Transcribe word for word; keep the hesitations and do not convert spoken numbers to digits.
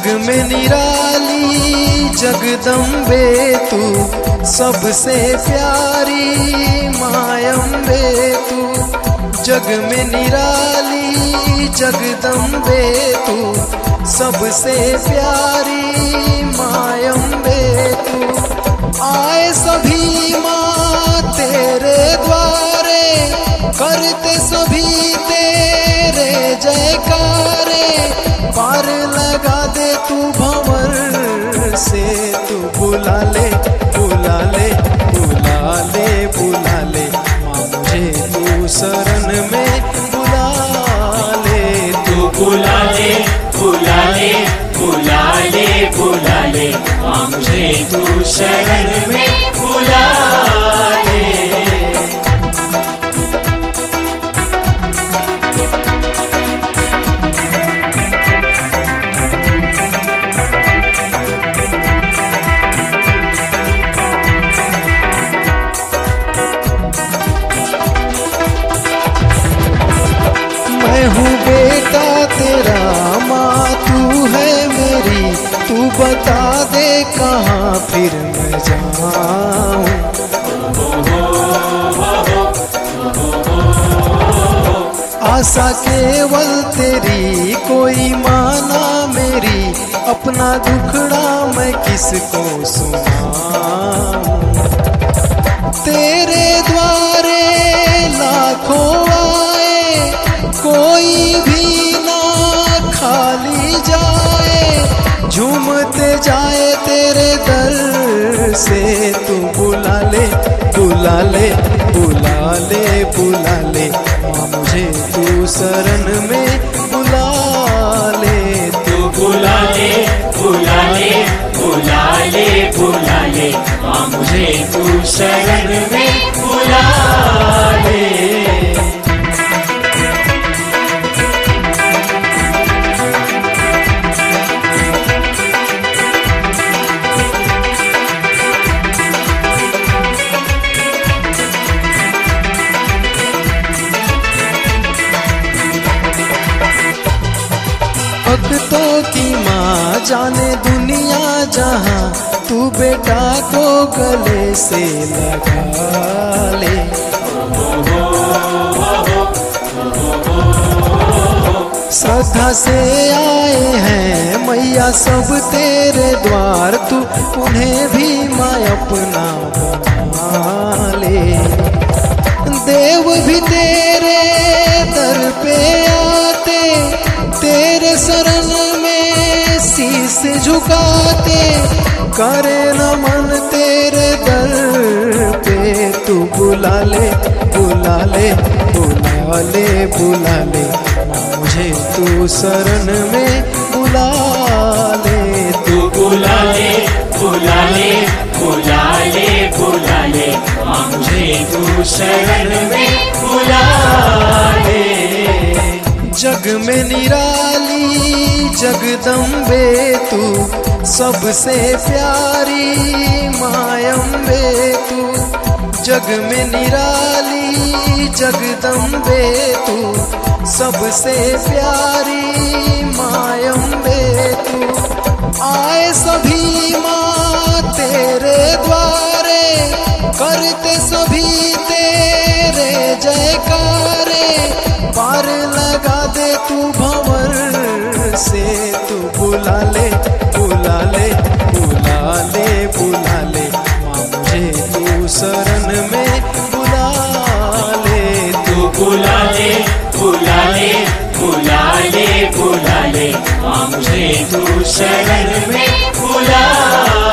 जग में निराली जगदम्बे तू, सबसे प्यारी मायम्बे तू। जग में निराली जगदम्बे तू, सबसे प्यारी मायम्बे तू। आए सभी माँ तेरे द्वारे, करते सभी तेरे जयकारे। पार लगा दे तू भंवर से, तू बुला ले बुला ले बुला ले बुला ले माँ मुझे तू शरण में बुला ले। तू बुला ले बुला ले बुला ले बुला ले माँ मुझे तू शरण में बुला ले। मैं हूँ बेटा तेरा, माँ तू है मेरी। तू बता दे कहाँ फिर मैं जाऊँ। आशा केवल तेरी, कोई माना मेरी। अपना दुखड़ा मैं किसको सुनाऊँ। तेरे द्वारे लाखों आए, कोई भी ना खाली जाए। झूमते जाए तेरे दर से, तू बुला ले बुला ले बुला ले बुला ले माँ मुझे तू शरण में बुला ले। तू बुला ले बुला ले बुला ले बुला ले माँ मुझे तू शरण में बुला ले। भक्तों की माँ जाने दुनिया जहाँ, तू बेटा को गले से लगा ले। श्रद्धा से आए हैं मैया सब तेरे द्वार, तू उन्हें भी माँ अपना बना ले। देव भी तेरे दर पे आते, तेरे शरण में शीश झुकाते। करे नमन तेरे दर पे, तू बुला ले बुला ले बुला ले बुला ले मुझे तू शरण में बुला ले। तू बुला ले बुला ले बुला ले बुला ले मुझे तू शरण में बुला ले। जग में निराली जगदम्बे तू, सबसे प्यारी मायम्बे तू। जग में निराली जगदम्बे तू, सबसे प्यारी मायम्बे तू। आए सभी माँ तेरे द्वारे, करते सभी तेरे जयकारे। पार लगा दे तू भंवर से, तू बुला ले बुला ले बुला ले बुला ले माँ मुझे तू शरण में बुला ले। तू बुला ले बुला ले बुला ले बुला ले माँ मुझे तू शरण में बुला